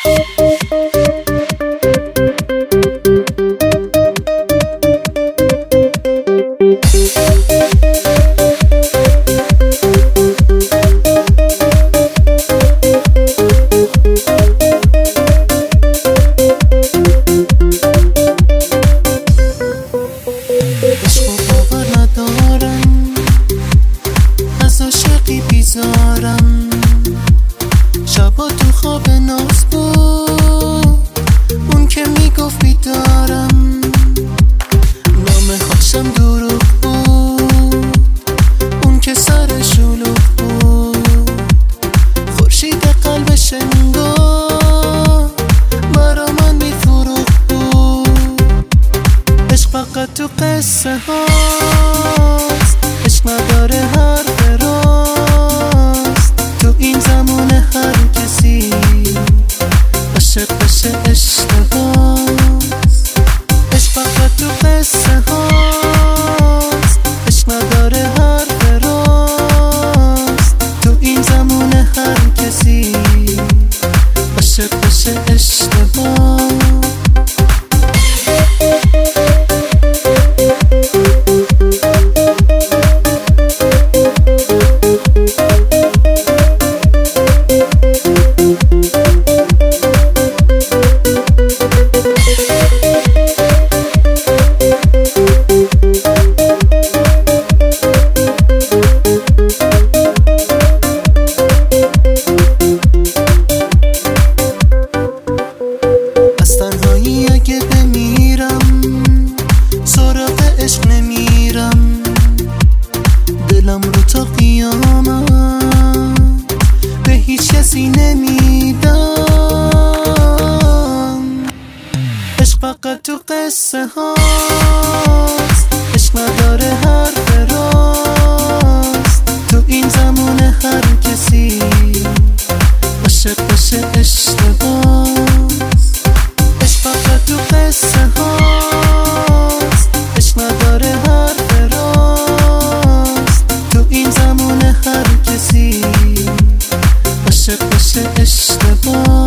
بیزارم شبا تو خواب ناز بود اون که میگفت بیدارم نام خوشم دروغ بود اون که سر شلوغ بود خورشید قلبش انگار برا من میفروخت بود عشق فقط تو قصه هاست عشق نداره حرف راست تو این زمان هر کسی عاشق بشه اشتباست عشق فقط تو قصه هاست عشق نداره حرف راست تو این زمان هر کسی عاشق بشه اشتباست اگه بمیرم سراغ عشق نمیرم دلم رو تا قیامت به هیچ کسی نمیدم عشق فقط تو قصه هاست عشق نداره حرف راست تو این زمان هر کسی عاشق بشه اشتباست تو قصه هاست عشق نداره حرف راست تو این زمان هر کسی عاشق بشه اشتباه